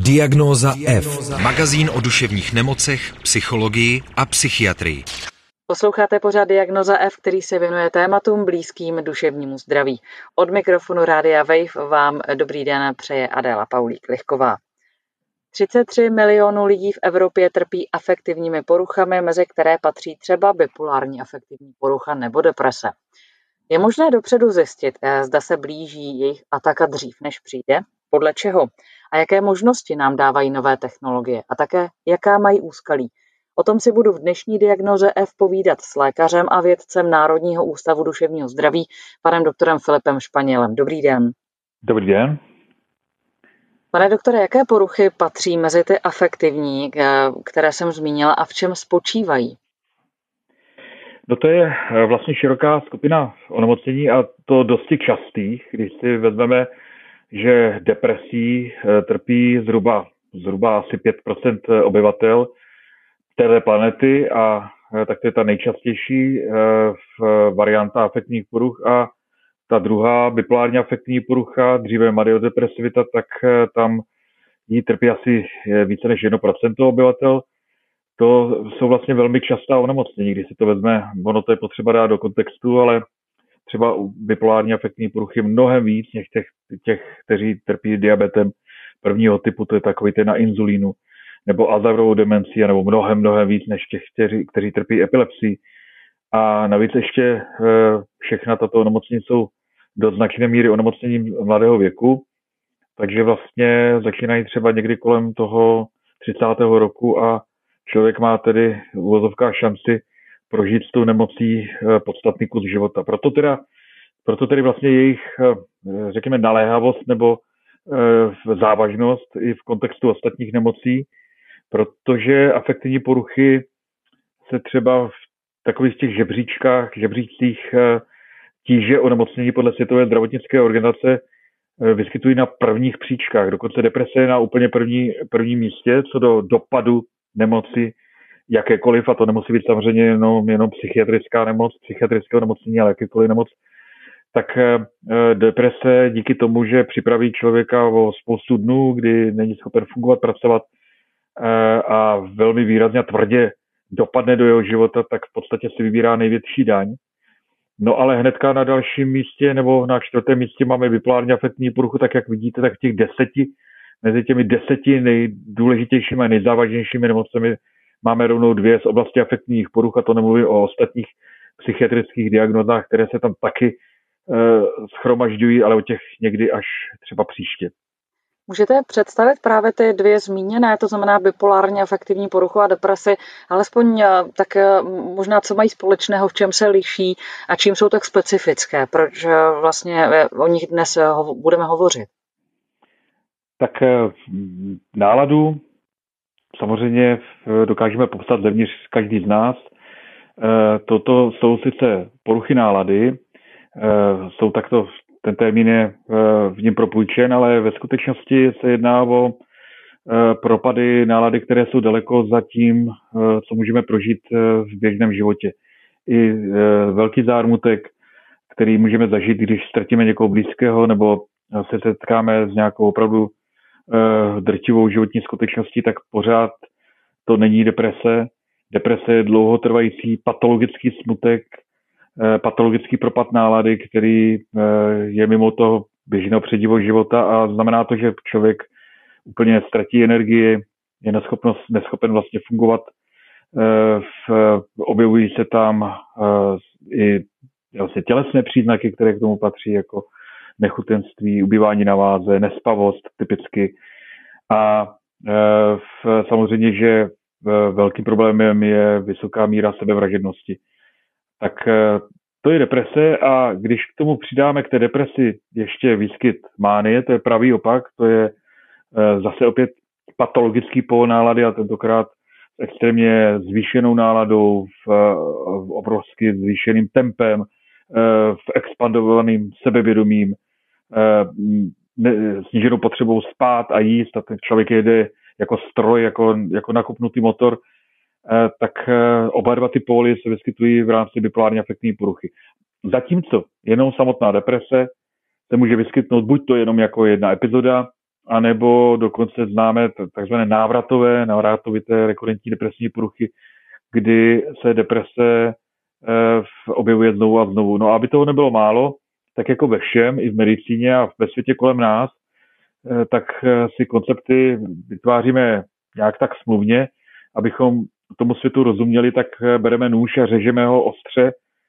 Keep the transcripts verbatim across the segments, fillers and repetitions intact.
Diagnóza F. Magazín o duševních nemocech, psychologii a psychiatrii. Posloucháte pořad Diagnóza F, který se věnuje tématům blízkým duševnímu zdraví. Od mikrofonu Rádia Wave vám dobrý den přeje Adéla Paulík-Lichková. třicet tři milionů lidí v Evropě trpí afektivními poruchami, mezi které patří třeba bipolární afektivní porucha nebo deprese. Je možné dopředu zjistit, zda se blíží jejich ataka dřív, než přijde, podle čeho a jaké možnosti nám dávají nové technologie a také jaká mají úskalí. O tom si budu v dnešní Diagnóze F povídat s lékařem a vědcem Národního ústavu duševního zdraví, panem doktorem Filipem Španělem. Dobrý den. Dobrý den. Pane doktore, jaké poruchy patří mezi ty afektivní, které jsem zmínila, a v čem spočívají? No to je vlastně široká skupina onemocnění a to dosti častých, když si vezmeme, že depresí trpí zhruba, zhruba asi pět procent obyvatel téhle planety a tak to je ta nejčastější varianta afektivních poruch a ta druhá bipolární afektivní porucha, dříve maniodepresivita, tak tam jí trpí asi více než jedno procento obyvatel. To jsou vlastně velmi častá onemocnění, když si to vezme, ono to je potřeba dát do kontextu, ale třeba u bipolární afektivní poruchy mnohem víc než těch, těch, kteří trpí diabetem prvního typu, to je takový ten na inzulínu, nebo Alzheimerovou demenci, nebo mnohem, mnohem víc než těch, kteří, kteří trpí epilepsií. A navíc ještě všechna tato onemocnění jsou do značné míry onemocněním mladého věku, takže vlastně začínají třeba někdy kolem toho třicátého roku a člověk má tedy v uvozovkách šanci prožít s tou nemocí podstatný kus života. Proto, teda, proto tedy vlastně jejich, řekněme, naléhavost nebo závažnost i v kontextu ostatních nemocí, protože afektivní poruchy se třeba v takových těch žebříčkách, žebříčcích tíže onemocnění podle Světové zdravotnické organizace vyskytují na prvních příčkách. Dokonce deprese je na úplně první, prvním místě, co do dopadu nemoci jakékoliv, a to nemusí být samozřejmě jenom, jenom psychiatrická nemoc, psychiatrické onemocnění, ale jakékoliv nemoc, tak deprese díky tomu, že připraví člověka o spoustu dnů, kdy není schopen fungovat, pracovat a velmi výrazně a tvrdě dopadne do jeho života, tak v podstatě si vybírá největší daň. No ale hnedka na dalším místě nebo na čtvrtém místě máme bipolární afektivní poruchu, tak jak vidíte, tak těch deseti, mezi těmi deseti nejdůležitějšími a nejzávažnějšími nemocemi máme rovnou dvě z oblasti afektivních poruch, a to nemluvím o ostatních psychiatrických diagnózách, které se tam taky e, schromažďují, ale o těch někdy až třeba příště. Můžete představit právě ty dvě zmíněné, to znamená bipolární afektivní poruchu a depresi, alespoň tak možná co mají společného, v čem se liší a čím jsou tak specifické, proč vlastně o nich dnes budeme hovořit? Tak náladu samozřejmě dokážeme popsat zevnitř každý z nás. Toto jsou sice poruchy nálady, jsou takto, ten termín je v něm propůjčen, ale ve skutečnosti se jedná o propady nálady, které jsou daleko za tím, co můžeme prožít v běžném životě. I velký zármutek, který můžeme zažít, když ztratíme někoho blízkého nebo se setkáme s nějakou opravdu drtivou životní skutečností, tak pořád to není deprese. Deprese je dlouhotrvající patologický smutek, patologický propad nálady, který je mimo toho běžného předivu života, a znamená to, že člověk úplně ztratí energii, je neschopnost, neschopen vlastně fungovat. Objevují se tam i vlastně tělesné příznaky, které k tomu patří, jako nechutenství, ubývání na váze, nespavost typicky. A samozřejmě, že velkým problémem je vysoká míra sebevražednosti. Tak to je deprese, a když k tomu přidáme k té depresi ještě výskyt mánie, to je pravý opak, to je zase opět patologický pól nálady, a tentokrát s extrémně zvýšenou náladou, v, v obrovsky zvýšeným tempem, v expandovaným sebevědomím, sníženou potřebou spát a jíst, a ten člověk jede jako stroj, jako, jako nakopnutý motor, tak oba dva ty póly se vyskytují v rámci bipolární afektivní poruchy. Zatímco jenom samotná deprese se může vyskytnout buď to jenom jako jedna epizoda, anebo dokonce známe takzvané návratové, návratovité rekurentní depresní poruchy, kdy se deprese objevuje znovu a znovu. No a aby toho nebylo málo, tak jako ve všem, i v medicíně a ve světě kolem nás, tak si koncepty vytváříme nějak tak smluvně, abychom tomu světu rozuměli, tak bereme nůž a řežeme ho ostře,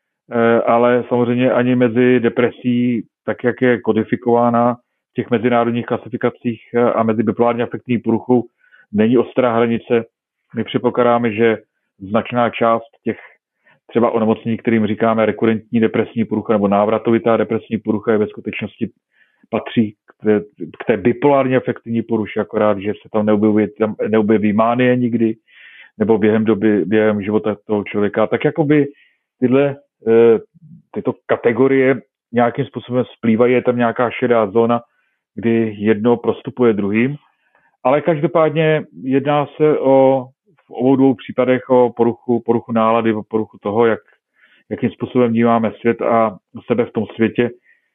ale samozřejmě ani mezi depresí, tak jak je kodifikována v těch mezinárodních klasifikacích a mezi bipolární afektní poruchou, není ostrá hranice. My předpokládáme, že značná část těch třeba onemocnění, kterým říkáme rekurentní depresní porucha nebo návratovitá depresní porucha, je ve skutečnosti patří k té, k té bipolární afektivní poruše, akorát, že se tam neobjeví, tam neobjeví mánie nikdy, nebo během doby, během života toho člověka. Tak jakoby tyhle, tyto kategorie nějakým způsobem splývají, je tam nějaká šedá zóna, kdy jedno prostupuje druhým, ale každopádně jedná se o v obou dvou případech o poruchu, poruchu nálady, o poruchu toho, jak, jakým způsobem vnímáme svět a sebe v tom světě.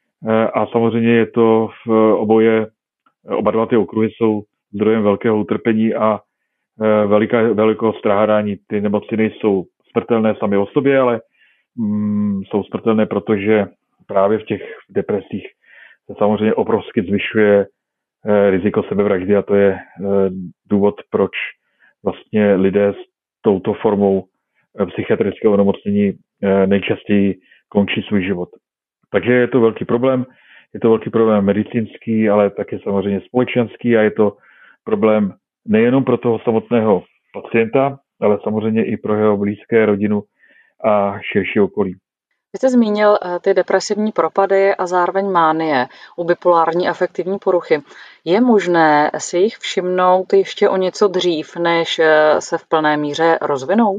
A samozřejmě je to v oboje, oba dva ty okruhy jsou zdrojem velkého utrpení a veliká, velikého strádání. Ty nemoci nejsou smrtelné sami o sobě, ale mm, jsou smrtelné, protože právě v těch depresích se samozřejmě obrovsky zvyšuje riziko sebevraždy a to je důvod, proč vlastně lidé s touto formou psychiatrického onemocnění nejčastěji končí svůj život. Takže je to velký problém, je to velký problém medicínský, ale také samozřejmě společenský a je to problém nejenom pro toho samotného pacienta, ale samozřejmě i pro jeho blízké, rodinu a širší okolí. Vy jste zmínil ty depresivní propady a zároveň mánie u bipolární afektivní poruchy. Je možné si jich všimnout ještě o něco dřív, než se v plné míře rozvinou?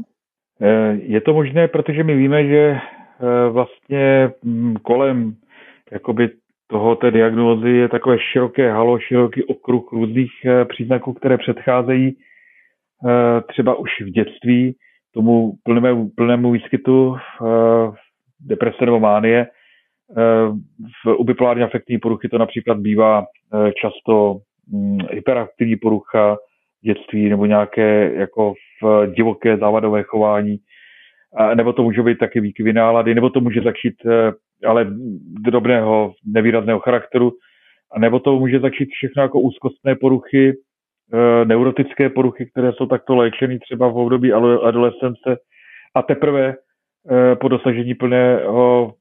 Je to možné, protože my víme, že vlastně kolem jakoby toho té diagnózy je takové široké halo, široký okruh různých příznaků, které předcházejí třeba už v dětství tomu plnému, plnému výskytu deprese nebo mánie. V u bipolární afektní poruchy to například bývá často hyperaktivní porucha v dětství nebo nějaké jako v divoké závadové chování, nebo to může být taky výkyvy nálady, nebo to může začít ale drobného nevýrazného charakteru, a nebo to může začít všechno jako úzkostné poruchy, neurotické poruchy, které jsou takto léčeny třeba v období adolescence a teprve po dosažení plného,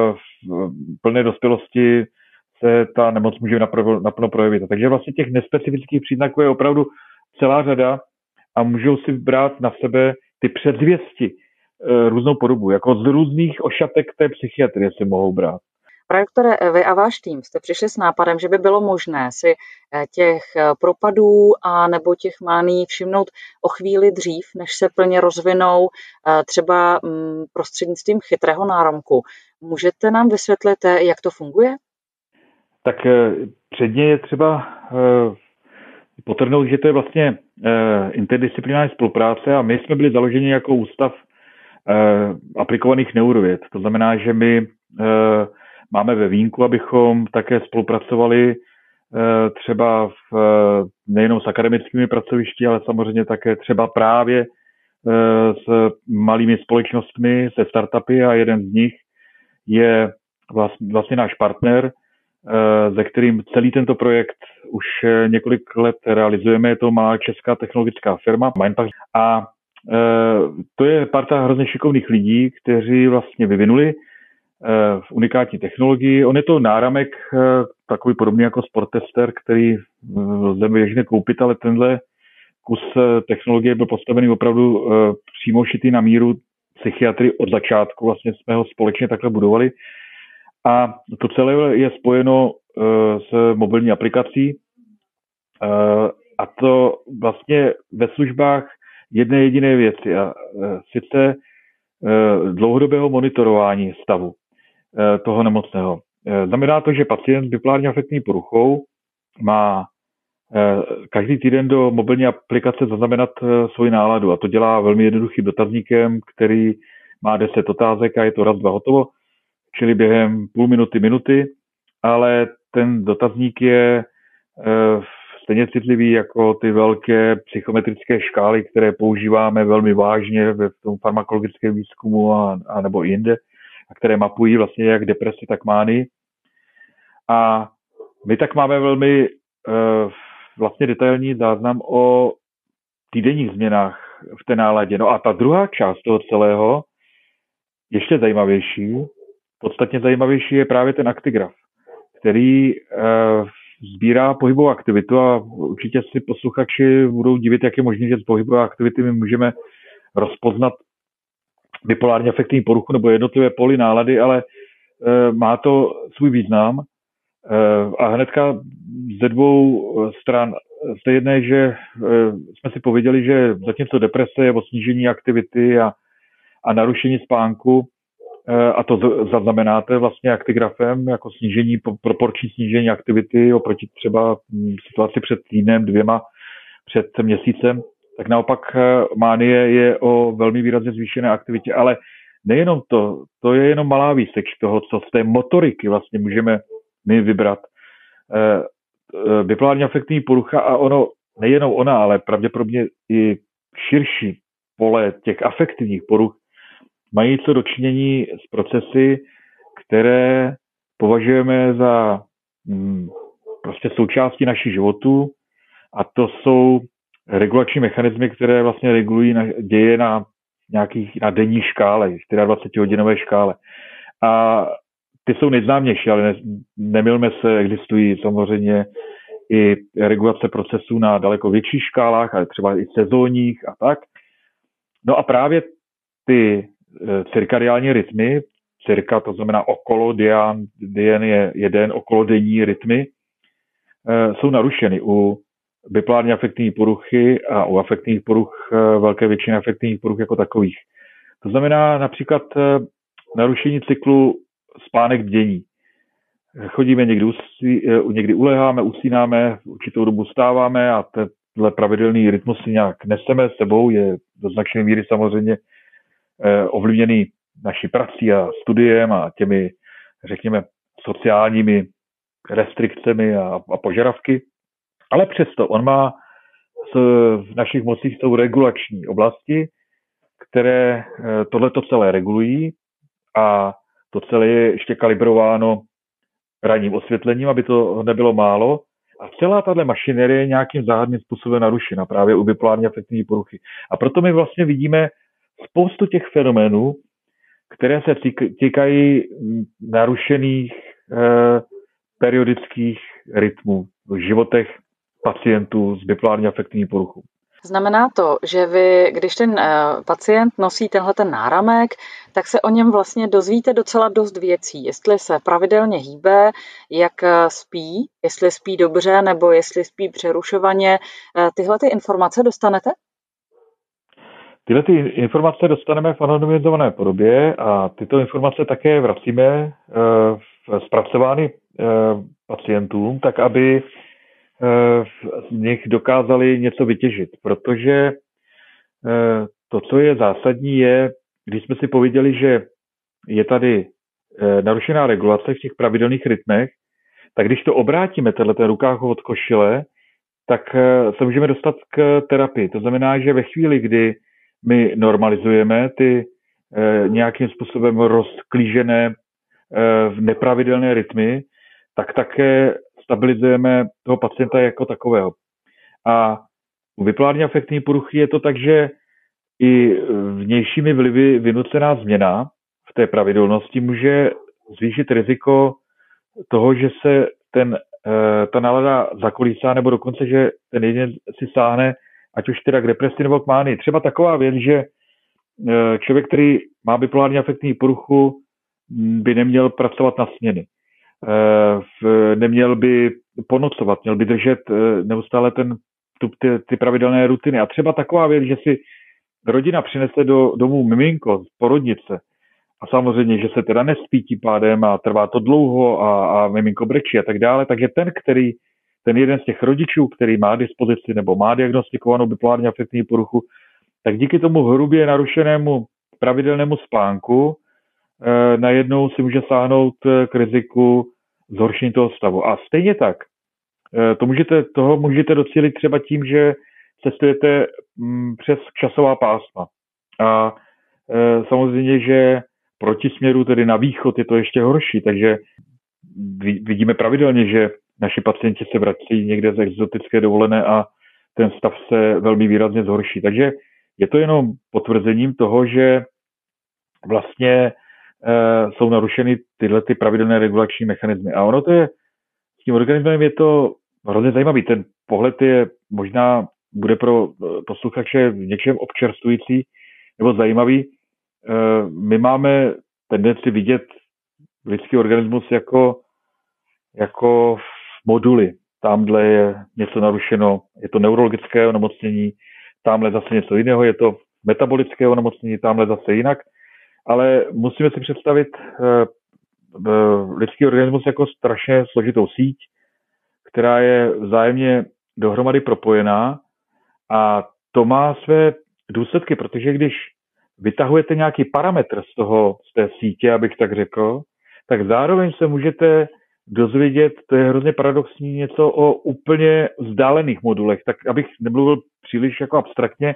plné dospělosti se ta nemoc může naplno projevit. Takže vlastně těch nespecifických příznaků je opravdu celá řada a můžou si brát na sebe ty předzvěsti různou podobu, jako z různých ošatek té psychiatrie si mohou brát. Pane doktore, vy a váš tým jste přišli s nápadem, že by bylo možné si těch propadů a nebo těch mánií všimnout o chvíli dřív, než se plně rozvinou, třeba prostřednictvím chytrého náramku. Můžete nám vysvětlit, jak to funguje? Tak předně je třeba potrhnout, že to je vlastně interdisciplinární spolupráce a my jsme byli založeni jako ústav aplikovaných neurověd. To znamená, že my máme ve vínku, abychom také spolupracovali třeba v, nejenom s akademickými pracovišti, ale samozřejmě také třeba právě s malými společnostmi, se startupy a jeden z nich je vlastně, vlastně náš partner, se kterým celý tento projekt už několik let realizujeme. Je to malá česká technologická firma Mindpact a to je parta hrozně šikovných lidí, kteří vlastně vyvinuli v unikátní technologii. On je to náramek, takový podobný jako Sporttester, který lze běžně koupit, ale tenhle kus technologie byl postavený opravdu přímo šitý na míru psychiatrii od začátku. Vlastně jsme ho společně takhle budovali. A to celé je spojeno s mobilní aplikací. A to vlastně ve službách jedné jediné věci, a sice dlouhodobého monitorování stavu toho nemocného. Znamená to, že pacient s bipolární afektní poruchou má každý týden do mobilní aplikace zaznamenat svoji náladu a to dělá velmi jednoduchým dotazníkem, který má deset otázek a je to raz, dva, hotovo, čili během půl minuty, minuty, ale ten dotazník je stejně citlivý jako ty velké psychometrické škály, které používáme velmi vážně v tom farmakologickém výzkumu a, a nebo jinde, a které mapují vlastně jak depresi, tak mánii. A my tak máme velmi uh, vlastně detailní záznam o týdenních změnách v té náladě. No a ta druhá část toho celého, ještě zajímavější, podstatně zajímavější je právě ten aktigraf, který uh, sbírá pohybovou aktivitu a určitě si posluchači budou divit, jak je možné, že z pohybové aktivity my můžeme rozpoznat bipolárně afektivní poruchu nebo jednotlivé poly nálady, ale uh, má to svůj význam. Uh, a hnedka ze dvou stran. Z té jedné, že uh, jsme si pověděli, že zatímco deprese je o snížení aktivity a, a narušení spánku, uh, a to zaznamenáte vlastně aktigrafem jako snížení, proporční snížení aktivity oproti třeba situaci před týdnem, dvěma, před měsícem, tak naopak uh, mánie je o velmi výrazně zvýšené aktivitě, ale nejenom to, to je jenom malá výseč toho, co z té motoriky vlastně můžeme my vybrat. Uh, bipolárně afektivní porucha a ono, nejenom ona, ale pravděpodobně i širší pole těch afektivních poruch mají co dočinění s procesy, které považujeme za hm, prostě součástí našich životů, a to jsou regulační mechanismy, které vlastně regulují na, děje na nějakých na denní škále, dvacetičtyřhodinové škále. A ty jsou nejznámější, ale ne, nemylme se, existují samozřejmě i regulace procesů na daleko větších škálách, ale třeba i sezónních a tak. No a právě ty e, cirkadiální rytmy, cirka to znamená okolo dian, dian je jeden, okolo denní rytmy, e, jsou narušeny u bipolárně afektivní poruchy a u afektivních poruch, e, velké většiny afektivních poruch jako takových. To znamená například e, narušení cyklu spánek bdění. Chodíme někdy, usí, někdy uleháme, usínáme, určitou dobu stáváme a tenhle pravidelný rytmus si nějak neseme sebou, je do značné míry samozřejmě eh, ovlivněný naší prací a studiem a těmi, řekněme, sociálními restrikcemi a, a požadavky. Ale přesto on má s, v našich mocích jsou regulační oblasti, které eh, tohleto celé regulují, a to celé je ještě kalibrováno ranním osvětlením, aby to nebylo málo. A celá tahle mašinerie je nějakým záhadným způsobem narušena právě u bipolárně afektivní poruchy. A proto my vlastně vidíme spoustu těch fenoménů, které se týkají narušených eh, periodických rytmů v životech pacientů s bipolárně afektivní poruchou. Znamená to, že vy, když ten pacient nosí tenhle ten náramek, tak se o něm vlastně dozvíte docela dost věcí. Jestli se pravidelně hýbe, jak spí, jestli spí dobře nebo jestli spí přerušovaně. Tyhle ty informace dostanete? Tyhle ty informace dostaneme v anonymizované podobě a tyto informace také vracíme zpracovány pacientům, tak aby z nich dokázali něco vytěžit, protože to, co je zásadní, je, když jsme si pověděli, že je tady narušená regulace v těch pravidelných rytmech, tak když to obrátíme, tenhle ten rukáv od košile, tak se můžeme dostat k terapii. To znamená, že ve chvíli, kdy my normalizujeme ty nějakým způsobem rozklížené nepravidelné rytmy, tak také stabilizujeme toho pacienta jako takového. A u bipolárně afektivní poruchy je to tak, že i vnějšími vlivy vynucená změna v té pravidelnosti může zvýšit riziko toho, že se ten, ta nálada zakolísá, nebo dokonce, že ten jeden si sáhne, ať už teda k depresi nebo k mánii. Třeba taková věc, že člověk, který má bipolárně afektivní poruchu, by neměl pracovat na směny. Neměl by ponocovat, měl by držet neustále ten, ty, ty pravidelné rutiny. A třeba taková věc, že si rodina přinese do domů miminko z porodnice a samozřejmě, že se teda nespí tím pádem a trvá to dlouho a, a miminko brečí a tak dále, tak je ten, který, ten jeden z těch rodičů, který má dispozici nebo má diagnostikovanou bipolárně afektivní poruchu, tak díky tomu hrubě narušenému pravidelnému spánku eh, najednou si může sáhnout k riziku zhoršení toho stavu. A stejně tak, To můžete, toho můžete docílit třeba tím, že cestujete přes časová pásma. A samozřejmě, že proti směru, tedy na východ, je to ještě horší, takže vidíme pravidelně, že naši pacienti se vrací někde z exotické dovolené a ten stav se velmi výrazně zhorší. Takže je to jenom potvrzením toho, že vlastně e, jsou narušeny tyhle ty pravidelné regulační mechanismy. A ono to je, s tím organismem je to hrozně zajímavý. Ten pohled je možná, bude pro posluchače v něčem občerstvující nebo zajímavý. E, my máme tendenci vidět lidský organismus jako, jako moduly. Tamhle je něco narušeno, je to neurologické onemocnění, tamhle zase něco jiného, je to metabolické onemocnění, tamhle zase jinak. Ale musíme si představit uh, lidský organismus jako strašně složitou síť, která je vzájemně dohromady propojená a to má své důsledky, protože když vytahujete nějaký parametr z toho, z té sítě, abych tak řekl, tak zároveň se můžete dozvědět, to je hrozně paradoxní, něco o úplně vzdálených modulech, tak abych nemluvil příliš jako abstraktně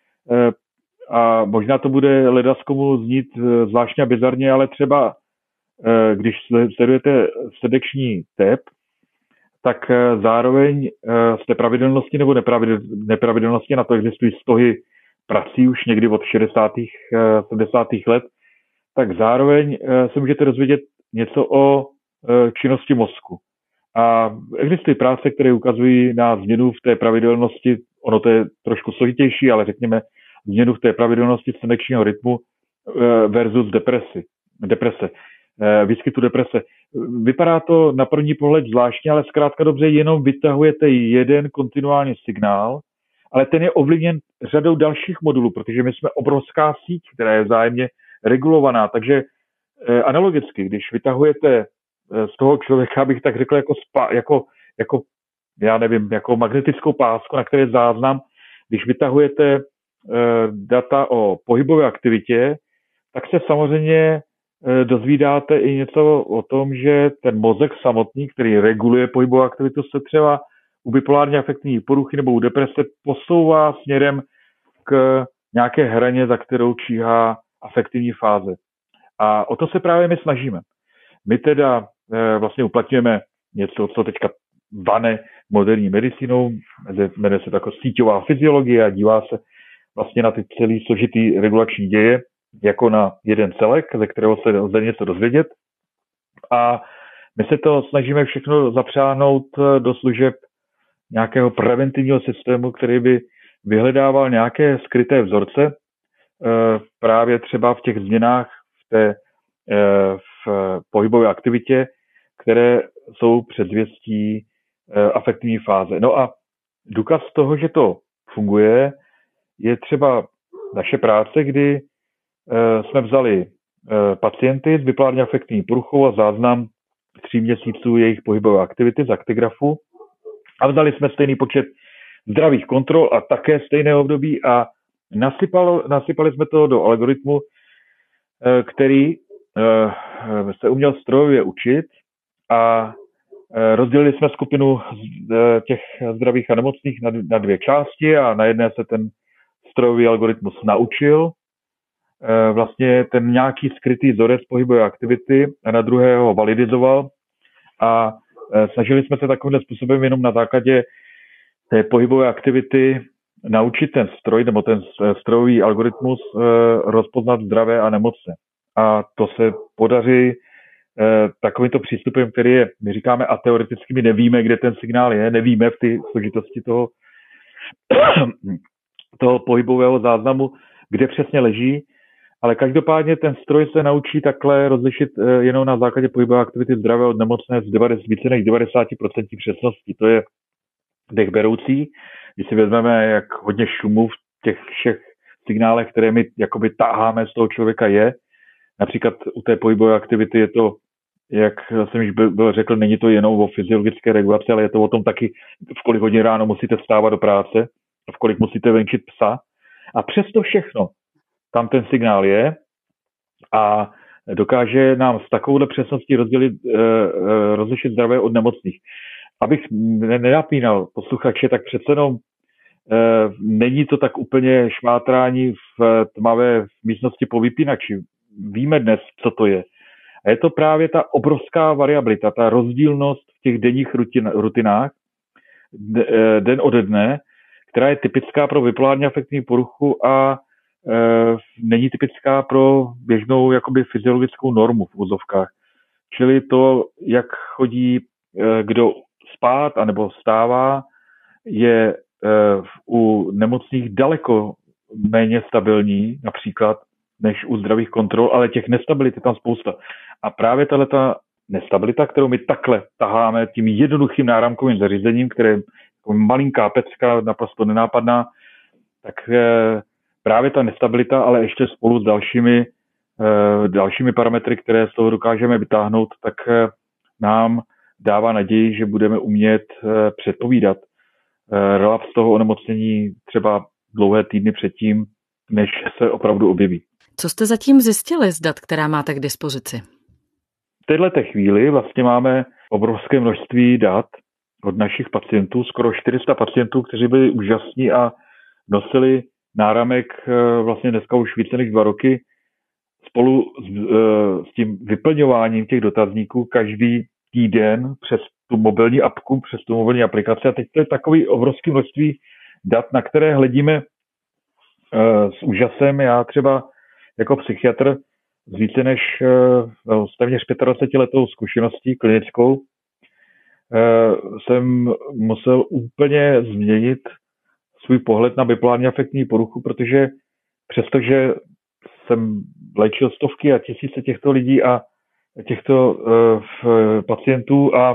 a možná to bude ledaskomu znít zvláštně a bizarně, ale třeba když sledujete srdeční tep, tak zároveň z té pravidelnosti nebo nepravidelnosti, na to existují stohy prací už někdy od šedesátých sedmdesátých let, tak zároveň se můžete dozvědět něco o činnosti mozku. A existují práce, které ukazují na změnu v té pravidelnosti, ono to je trošku složitější, ale řekněme změnu v té pravidelnosti slunečního rytmu versus depresi, deprese, výskytu deprese. Vypadá to na první pohled zvláštně, ale zkrátka dobře jenom vytahujete jeden kontinuální signál, ale ten je ovlivněn řadou dalších modulů, protože my jsme obrovská síť, která je vzájemně regulovaná, takže analogicky, když vytahujete z toho člověka, bych tak řekl, jako, spa, jako, jako, já nevím, jako magnetickou pásku, na které je záznam, když vytahujete e, data o pohybové aktivitě, tak se samozřejmě e, dozvídáte i něco o tom, že ten mozek samotný, který reguluje pohybovou aktivitu, se třeba u bipolárně afektivní poruchy nebo u deprese posouvá směrem k nějaké hraně, za kterou číhá afektivní fáze. A o to se právě my snažíme. My teda e, vlastně uplatňujeme něco, co teďka vane moderní medicínou, jmenuje se to jako síťová fyziologie a dívá se vlastně na ty celý složitý regulační děje jako na jeden celek, ze kterého se lze něco dozvědět. A my se to snažíme všechno zapřáhnout do služeb nějakého preventivního systému, který by vyhledával nějaké skryté vzorce, e, právě třeba v těch změnách v té v pohybové aktivitě, které jsou předzvěstí afektivní fáze. No a důkaz toho, že to funguje, je třeba naše práce, kdy jsme vzali pacienty s bipolárně afektivní poruchou a záznam tří měsíců jejich pohybové aktivity z aktigrafu a vzali jsme stejný počet zdravých kontrol a také stejné období a nasypalo, nasypali jsme to do algoritmu, který se uměl strojově učit a rozdělili jsme skupinu těch zdravých a nemocných na dvě části a na jedné se ten strojový algoritmus naučil vlastně ten nějaký skrytý vzorec pohybové aktivity a na druhé ho validizoval a snažili jsme se takovým způsobem jenom na základě té pohybové aktivity naučit ten stroj nebo ten strojový algoritmus rozpoznat zdravé a nemocné. A to se podaří eh, takovýmto přístupem, který je, my říkáme ateoreticky, my nevíme, kde ten signál je, nevíme v té složitosti toho, toho pohybového záznamu, kde přesně leží, ale každopádně ten stroj se naučí takhle rozlišit eh, jenom na základě pohybové aktivity zdravé od nemocné z devadesát, více než devadesát procent přesností. To je dechberoucí, když si vezmeme, jak hodně šumu v těch všech signálech, které my jakoby táháme z toho člověka je. Například u té pohybové aktivity je to, jak jsem již byl, byl řekl, není to jenom o fyziologické regulaci, ale je to o tom taky, v kolik hodin ráno musíte vstávat do práce, v kolik musíte venčit psa. A přesto všechno, tam ten signál je a dokáže nám s takovouhle přesností rozdělit, rozlišit zdravé od nemocných. abych nenapínal posluchače, tak přece jenom e, není to tak úplně šmátrání v tmavé místnosti po vypínači. Víme dnes, co to je. A je to právě ta obrovská variabilita, ta rozdílnost v těch denních rutin, rutinách, den ode dne, která je typická pro bipolární afektní poruchu a e, není typická pro běžnou jakoby fyziologickou normu v úzovkách. Čili to, jak chodí e, kdo spát anebo vstává, je e, u nemocných daleko méně stabilní, například, než u zdravých kontrol, ale těch nestabilit je tam spousta. A právě tato nestabilita, kterou my takhle taháme tím jednoduchým náramkovým zařízením, které je jako malinká pecka, naprosto nenápadná, tak e, právě ta nestabilita, ale ještě spolu s dalšími, e, dalšími parametry, které z toho dokážeme vytáhnout, tak e, nám dává naději, že budeme umět e, předpovídat e, relaps toho onemocnění třeba dlouhé týdny předtím, než se opravdu objeví. Co jste zatím zjistili z dat, která máte k dispozici? V této chvíli vlastně máme obrovské množství dat od našich pacientů, skoro čtyři sta pacientů, kteří byli úžasní a nosili náramek vlastně dneska už více než dva roky spolu s, s tím vyplňováním těch dotazníků každý týden přes tu mobilní apku, přes tu mobilní aplikaci. A teď to je takový obrovský množství dat, na které hledíme s úžasem. Já třeba jako psychiatr s více než no, téměř dvacet pět letou zkušeností klinickou jsem musel úplně změnit svůj pohled na bipolární afektní poruchu, protože přestože jsem léčil stovky a tisíce těchto lidí a těchto uh, pacientů a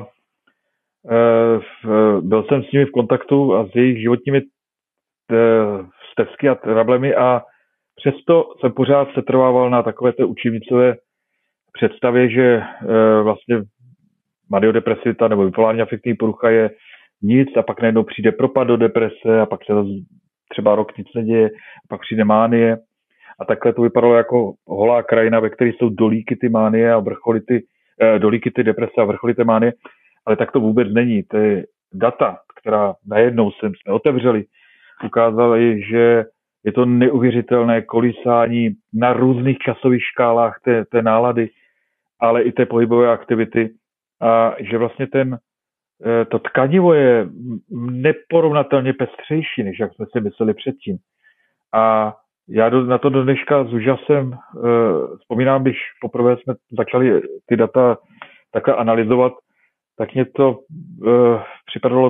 uh, byl jsem s nimi v kontaktu a s jejich životními uh, stezky a trablemi a přesto jsem pořád setrvával na takové té učebnicové představě, že uh, vlastně maniodepresivita nebo bipolární afektní porucha je nic a pak najednou přijde propad do deprese a pak se třeba rok nic neděje, a pak přijde mánie a takhle to vypadalo jako holá krajina, ve které jsou dolíky ty mánie a vrcholy ty, eh, dolíky ty deprese a vrcholy ty mánie, ale tak to vůbec není. Ty data, která najednou jsme otevřeli, ukázaly, že je to neuvěřitelné kolísání na různých časových škálách té, té nálady, ale i té pohybové aktivity a že vlastně ten to tkanivo je neporovnatelně pestřejší, než jak jsme si mysleli předtím. A já do, na to do dneška s úžasem uh, vzpomínám, když poprvé jsme začali ty data takhle analyzovat, tak mě to uh, připadalo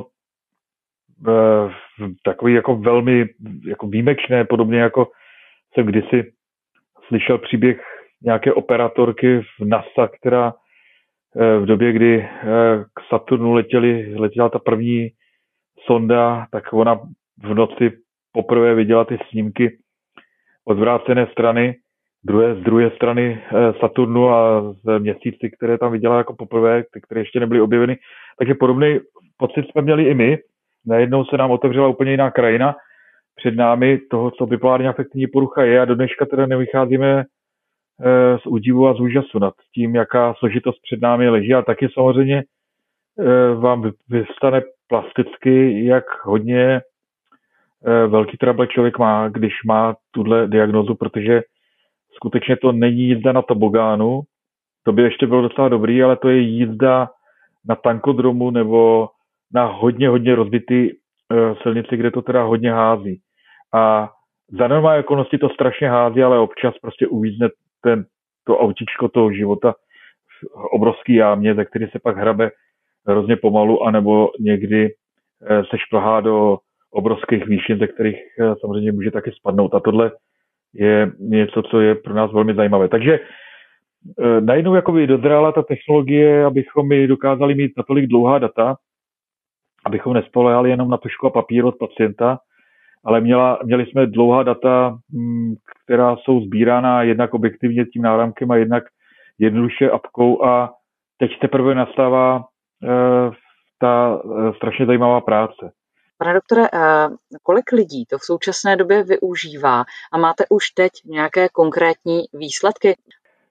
uh, takový jako velmi jako výjimečné, podobně jako jsem kdysi slyšel příběh nějaké operatorky v NASA, která v době, kdy k Saturnu letěli, letěla ta první sonda, tak ona v noci poprvé viděla ty snímky od zvrácené strany, druhé, z druhé strany Saturnu a z měsíci, které tam viděla jako poprvé, které ještě nebyly objeveny. Takže podobný pocit jsme měli i my. Najednou se nám otevřela úplně jiná krajina před námi toho, co bipolární afektní porucha je a do dneška teda nevycházíme z údivu a z úžasu nad tím, jaká složitost před námi leží. A taky samozřejmě vám vystane plasticky, jak hodně velký trouble člověk má, když má tuhle diagnózu, protože skutečně to není jízda na tobogánu, to by ještě bylo docela dobrý, ale to je jízda na tankodromu nebo na hodně, hodně rozbitý silnici, kde to teda hodně hází. A za normální okolnosti to strašně hází, ale občas prostě uvízne ten, to autíčko toho života v obrovský jámě, ze který se pak hrabe hrozně pomalu, anebo někdy se šplhá do obrovských výšin, ze kterých samozřejmě může taky spadnout. A tohle je něco, co je pro nás velmi zajímavé. Takže najednou jakoby dozrála ta technologie, abychom mi dokázali mít natolik dlouhá data, abychom nespoléhali jenom na tužku a papír od pacienta, ale měla, měli jsme dlouhá data, která jsou sbírána jednak objektivně tím náramkem a jednak jednoduše apkou a teď teprve nastává e, ta e, strašně zajímavá práce. Pane doktore, kolik lidí to v současné době využívá a máte už teď nějaké konkrétní výsledky?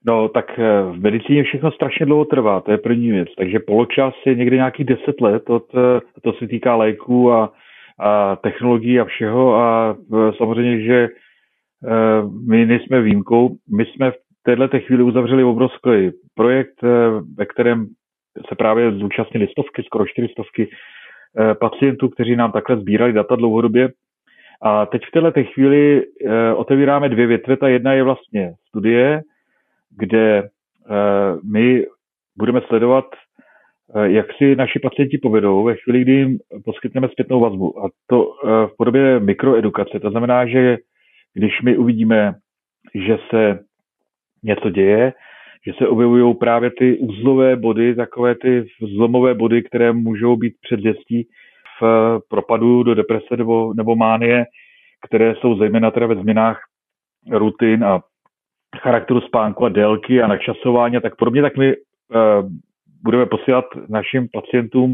No, tak v medicíně všechno strašně dlouho trvá, to je první věc. Takže poločas je někdy nějakých deset let, od, to se týká léků a, a technologií a všeho. A samozřejmě, že my nejsme výjimkou. My jsme v této chvíli uzavřeli obrovský projekt, ve kterém se právě zúčastnili stovky, skoro čtyřistovky pacientů, kteří nám takhle sbírali data dlouhodobě. A teď v této chvíli otevíráme dvě větve. Ta jedna je vlastně studie, kde my budeme sledovat, jak si naši pacienti povedou ve chvíli, kdy jim poskytneme zpětnou vazbu. A to v podobě mikroedukace. To znamená, že když my uvidíme, že se něco děje, že se objevují právě ty uzlové body, takové ty zlomové body, které můžou být předzvěstí v propadu do deprese nebo, nebo mánie, které jsou zejména teda ve změnách rutin a charakteru spánku a délky a načasování a tak podobně, tak my uh, budeme posílat našim pacientům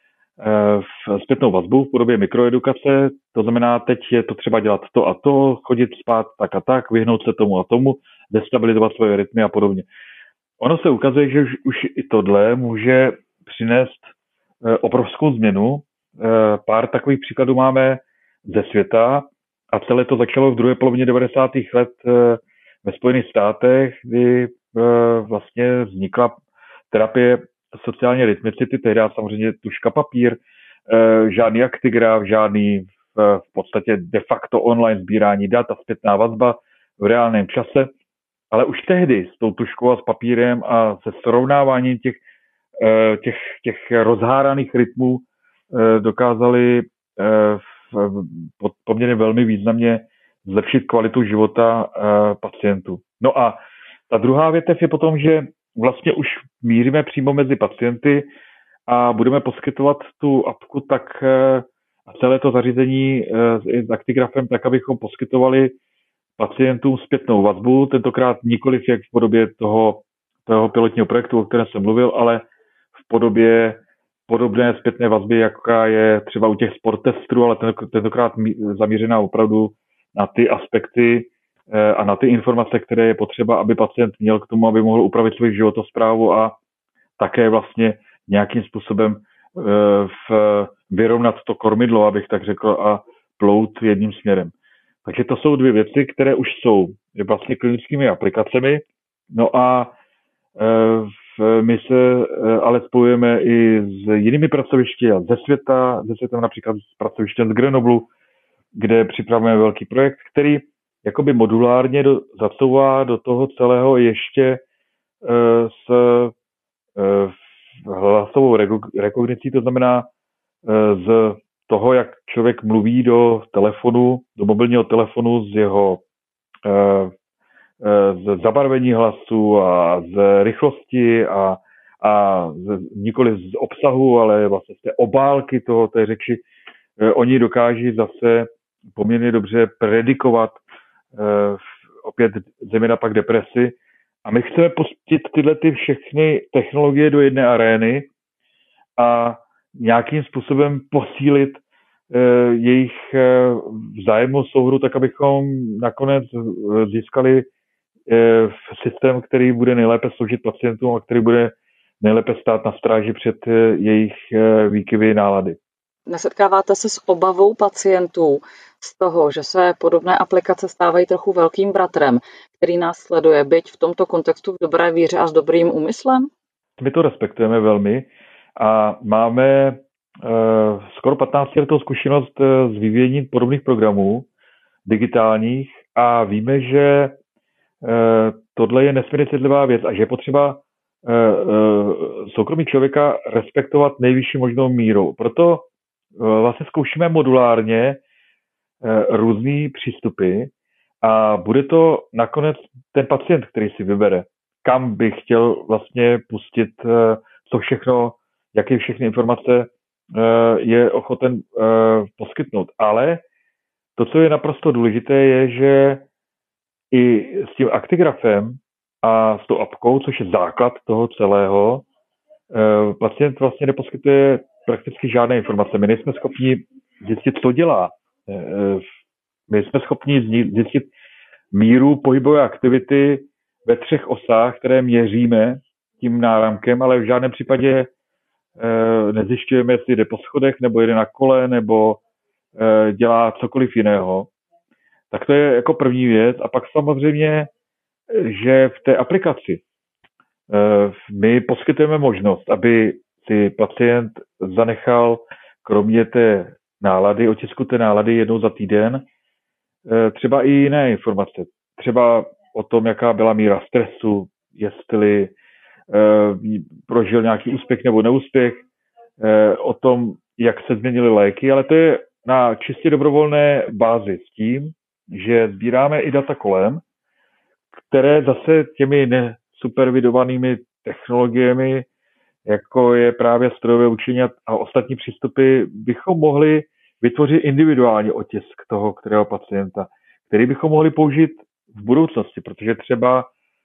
uh, zpětnou vazbu v podobě mikroedukace. To znamená, teď je to třeba dělat to a to, chodit spát tak a tak, vyhnout se tomu a tomu, destabilizovat svoje rytmy a podobně. Ono se ukazuje, že už, už i tohle může přinést uh, obrovskou změnu. Uh, pár takových příkladů máme ze světa a celé to začalo v druhé polovině devadesátých let uh, ve Spojených státech, kdy e, vlastně vznikla terapie sociální rytmicity, tehdy samozřejmě tužka papír, e, žádný aktigraf, žádný v, v podstatě de facto online sbírání dat a zpětná vazba v reálném čase, ale už tehdy s tou tužkou a s papírem a se srovnáváním těch, e, těch, těch rozháraných rytmů e, dokázali e, v, pod, poměrně velmi významně zlepšit kvalitu života e, pacientů. No a ta druhá větev je potom, že vlastně už míříme přímo mezi pacienty a budeme poskytovat tu apku tak e, a celé to zařízení e, s aktigrafem tak, abychom poskytovali pacientům zpětnou vazbu, tentokrát nikoliv jak v podobě toho, toho pilotního projektu, o kterém jsem mluvil, ale v podobě podobné zpětné vazby, jaká je třeba u těch sporttestrů, ale tentokrát zamířená opravdu na ty aspekty a na ty informace, které je potřeba, aby pacient měl k tomu, aby mohl upravit svou životosprávu a také vlastně nějakým způsobem v, vyrovnat to kormidlo, abych tak řekl, a plout jedním směrem. Takže to jsou dvě věci, které už jsou vlastně klinickými aplikacemi. No a my se ale spojujeme i s jinými pracovišti a ze světa, ze světa například s pracovištěm z Grenoblu, kde připravujeme velký projekt, který jakoby modulárně do, zacouvá do toho celého ještě e, s e, hlasovou rekognicí, to znamená e, z toho, jak člověk mluví do telefonu, do mobilního telefonu, z jeho e, e, z zabarvení hlasu a z rychlosti a, a z, nikoli z obsahu, ale vlastně z té obálky toho, té řeči. E, oni dokáží zase poměrně dobře predikovat e, opět zejména pak depresi. A my chceme pustit tyhle ty všechny technologie do jedné arény a nějakým způsobem posílit e, jejich e, vzájemnou souhru, tak abychom nakonec získali e, systém, který bude nejlépe sloužit pacientům a který bude nejlépe stát na stráži před e, jejich e, výkyvy nálady. Nesetkáváte se s obavou pacientů z toho, že se podobné aplikace stávají trochu velkým bratrem, který nás sleduje, byť v tomto kontextu v dobré víře a s dobrým úmyslem? My to respektujeme velmi a máme uh, skoro patnáctiletou zkušenost uh, s vyvíjením podobných programů digitálních a víme, že uh, tohle je nesmírně citlivá věc a že je potřeba uh, uh, soukromí člověka respektovat nejvyšší možnou mírou. Proto vlastně zkoušíme modulárně různý přístupy a bude to nakonec ten pacient, který si vybere, kam by chtěl vlastně pustit, co všechno, jaké všechny informace je ochoten poskytnout. Ale to, co je naprosto důležité, je, že i s tím aktigrafem a s tou apkou, což je základ toho celého, pacient vlastně neposkytuje prakticky žádné informace. My nejsme schopni zjistit, co dělá. My jsme schopni zjistit míru pohybové aktivity ve třech osách, které měříme tím náramkem, ale v žádném případě e, nezjišťujeme, jestli jde po schodech, nebo jede na kole, nebo e, dělá cokoliv jiného. Tak to je jako první věc. A pak samozřejmě, že v té aplikaci e, my poskytujeme možnost, aby si pacient zanechal kromě té nálady, otisku té nálady jednou za týden, e, třeba i jiné informace. Třeba o tom, jaká byla míra stresu, jestli e, prožil nějaký úspěch nebo neúspěch, e, o tom, jak se změnily léky, ale to je na čistě dobrovolné bázi s tím, že sbíráme i data kolem, které zase těmi nesupervidovanými technologiemi, jako je právě strojové učení a ostatní přístupy, bychom mohli vytvořit individuální otisk toho, kterého pacienta, který bychom mohli použít v budoucnosti, protože třeba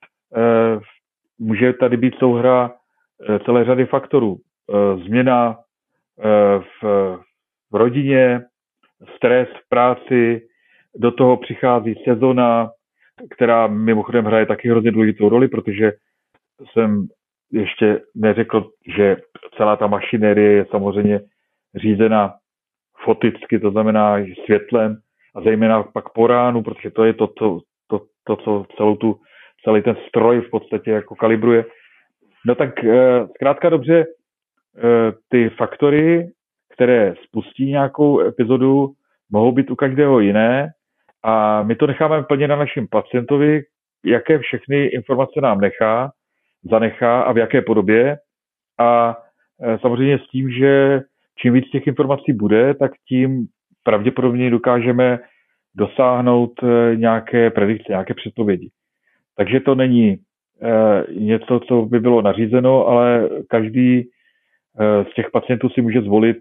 e, může tady být souhra e, celé řady faktorů. E, změna e, v, v rodině, stres v práci, do toho přichází sezona, která mimochodem hraje taky hrozně důležitou roli, protože jsem ještě neřekl, že celá ta mašinérie je samozřejmě řízena foticky, to znamená světlem a zejména pak po ránu, protože to je to, to, to, to co celou tu, celý ten stroj v podstatě jako kalibruje. No tak zkrátka dobře, ty faktory, které spustí nějakou epizodu, mohou být u každého jiné a my to necháme plně na našem pacientovi, jaké všechny informace nám nechá, zanechá a v jaké podobě. A samozřejmě s tím, že čím víc těch informací bude, tak tím pravděpodobně dokážeme dosáhnout nějaké predikce, nějaké předpovědi. Takže to není něco, co by bylo nařízeno, ale každý z těch pacientů si může zvolit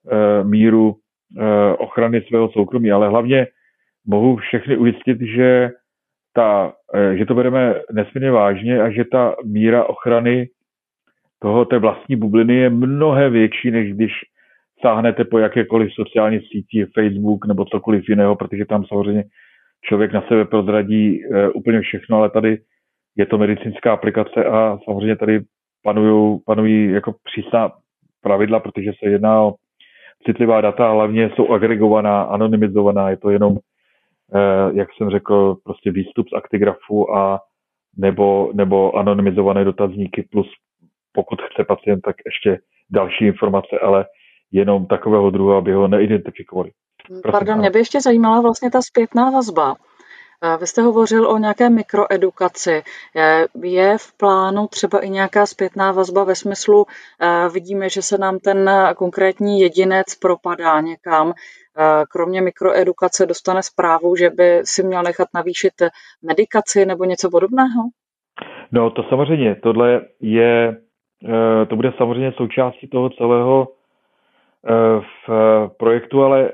míru ochrany svého soukromí, ale hlavně mohu všechny ujistit, že, ta, že to bereme nesmírně vážně a že ta míra ochrany toho té vlastní bubliny je mnohem větší, než když sáhnete po jakékoliv sociální síti, Facebook nebo cokoliv jiného, protože tam samozřejmě člověk na sebe prozradí úplně všechno, ale tady je to medicínská aplikace a samozřejmě tady panují, panují jako přísná pravidla, protože se jedná o citlivá data, hlavně jsou agregovaná, anonymizovaná, je to jenom, jak jsem řekl, prostě výstup z aktigrafu a nebo, nebo anonymizované dotazníky plus pokud chce pacient, tak ještě další informace, ale jenom takového druhu, aby ho neidentifikovali. Prosím, Pardon, mě by ještě zajímala vlastně ta zpětná vazba. Vy jste hovořil o nějaké mikroedukaci. Je v plánu třeba i nějaká zpětná vazba ve smyslu, vidíme, že se nám ten konkrétní jedinec propadá někam, kromě mikroedukace dostane zprávu, že by si měl nechat navýšit medikaci nebo něco podobného? No to samozřejmě, tohle je, to bude samozřejmě součástí toho celého v projektu, ale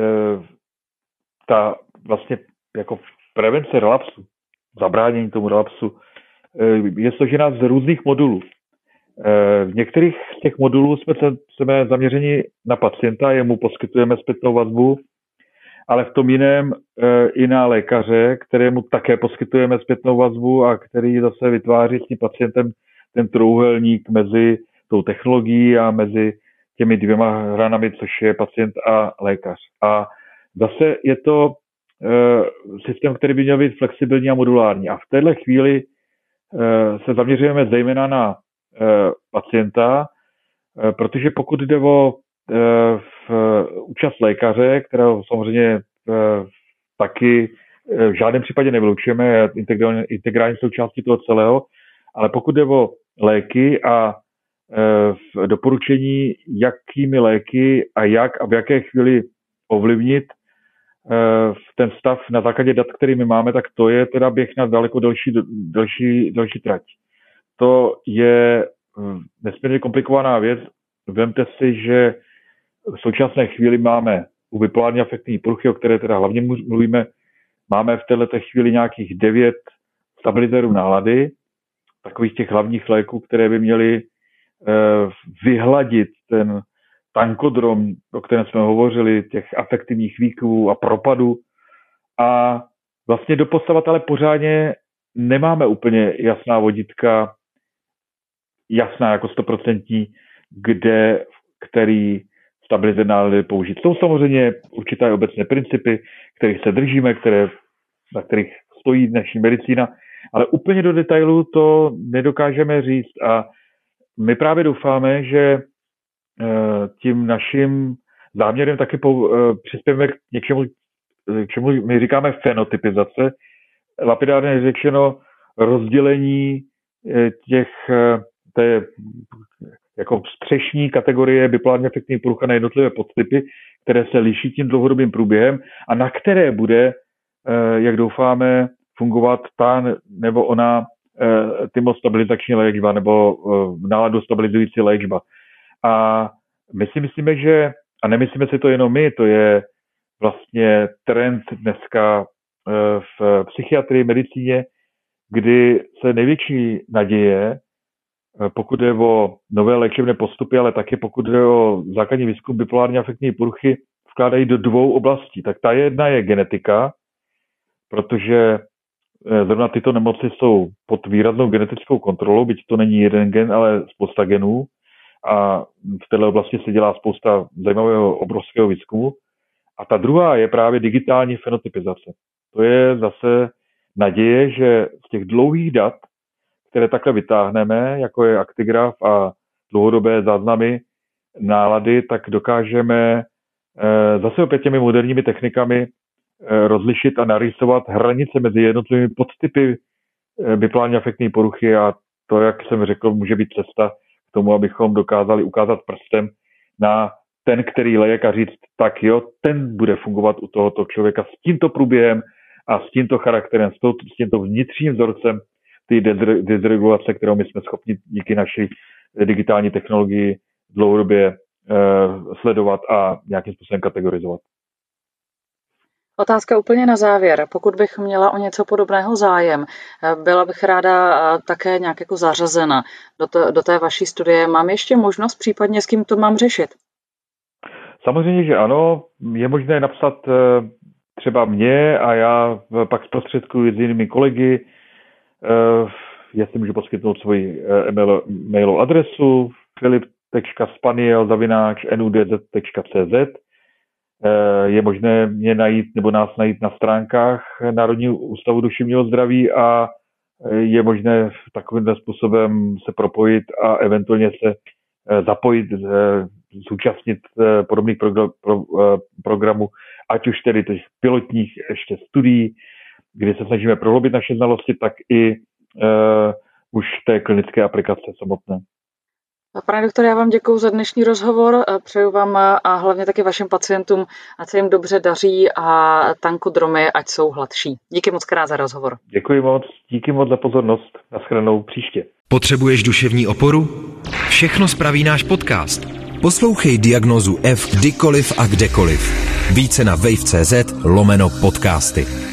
ta vlastně jako prevence relapsu, zabránění tomu relapsu, je složená z různých modulů. V některých z těch modulů jsme, jsme zaměřeni na pacienta, jemu poskytujeme zpětnou vazbu, ale v tom jiném i na lékaře, kterému také poskytujeme zpětnou vazbu a který zase vytváří s tím pacientem ten trojúhelník mezi tou technologií a mezi těmi dvěma hranami, což je pacient a lékař. A zase je to systém, který by měl být flexibilní a modulární. A v této chvíli se zaměřujeme zejména na pacienta, protože pokud jde o účast lékaře, kterého samozřejmě taky v žádném případě nevylučujeme, integrální, integrální součástí toho celého, ale pokud jde o léky a v doporučení, jakými léky a jak a v jaké chvíli ovlivnit ten stav na základě dat, který my máme, tak to je teda běh na daleko delší, delší, delší trať. To je nesmírně komplikovaná věc. Vemte si, že v současné chvíli máme u bipolární afektivní poruchy, o které teda hlavně mluvíme, máme v této chvíli nějakých devět stabilizérů nálady, takových těch hlavních léků, které by měly vyhladit ten tankodrom, o kterém jsme hovořili, těch afektivních výkyvů a propadů. A vlastně doposavat ale pořádně nemáme úplně jasná vodítka, jasná jako stoprocentní, kde, který stabilizer nálady použít. Jsou samozřejmě určité obecné principy, kterých se držíme, které, na kterých stojí dnešní medicína, ale úplně do detailu to nedokážeme říct a my právě doufáme, že tím naším záměrem taky přispějeme k něčemu, k čemu my říkáme fenotypizace, lapidárně řečeno rozdělení těch té jako střešní kategorie bipolárně afektní porucha na jednotlivé podtypy, které se liší tím dlouhodobým průběhem a na které bude, jak doufáme, fungovat ta nebo ona tymostabilizační léčba nebo náladu stabilizující léčba. A my si myslíme, že, a nemyslíme si to jenom my, to je vlastně trend dneska v psychiatrii, medicíně, kdy se největší naděje, pokud jde o nové léčebné postupy, ale taky pokud jde o základní výzkum bipolárně afektní poruchy, vkládají do dvou oblastí. Tak ta jedna je genetika, protože zrovna tyto nemoci jsou pod výraznou genetickou kontrolou, byť to není jeden gen, ale spousta genů. A v této oblasti se dělá spousta zajímavého obrovského výzkumu. A ta druhá je právě digitální fenotypizace. To je zase naděje, že z těch dlouhých dat, které takhle vytáhneme, jako je aktigraf a dlouhodobé záznamy nálady, tak dokážeme zase opět těmi moderními technikami rozlišit a narýsovat hranice mezi jednotlivými podtypy bipolárně afektní poruchy a to, jak jsem řekl, může být cesta k tomu, abychom dokázali ukázat prstem na ten, který lék a říct, tak jo, ten bude fungovat u tohoto člověka s tímto průběhem a s tímto charakterem, s, to, s tímto vnitřním vzorcem ty dysregulace, kterou my jsme schopni díky naší digitální technologii dlouhodobě eh, sledovat a nějakým způsobem kategorizovat. Otázka úplně na závěr. Pokud bych měla o něco podobného zájem, byla bych ráda také nějak jako zařazena do, to, do té vaší studie. Mám ještě možnost případně, s kým to mám řešit? Samozřejmě, že ano. Je možné napsat třeba mě a já pak zprostředkuji s jinými kolegy. Já si můžu poskytnout svoji mailovou adresu filip tečka spaniel zavináč en u d z tečka c z. Je možné mě najít nebo nás najít na stránkách Národního ústavu duševního zdraví a je možné takovým způsobem se propojit a eventuálně se zapojit, zúčastnit podobných progr- pro, programů, ať už tedy těch pilotních ještě studií, kdy se snažíme prohloubit naše znalosti, tak i uh, už té klinické aplikace samotné. Pane doktore, já vám děkuji za dnešní rozhovor, přeju vám a hlavně taky vašim pacientům, ať se jim dobře daří a tankodromy, ať jsou hladší. Díky moc krát za rozhovor. Děkuji moc, díky moc za pozornost, nashledanou příště. Potřebuješ duševní oporu? Všechno spraví náš podcast. Poslouchej Diagnózu F kdykoliv a kdekoliv. Více na wave tečka cz lomeno podcasty.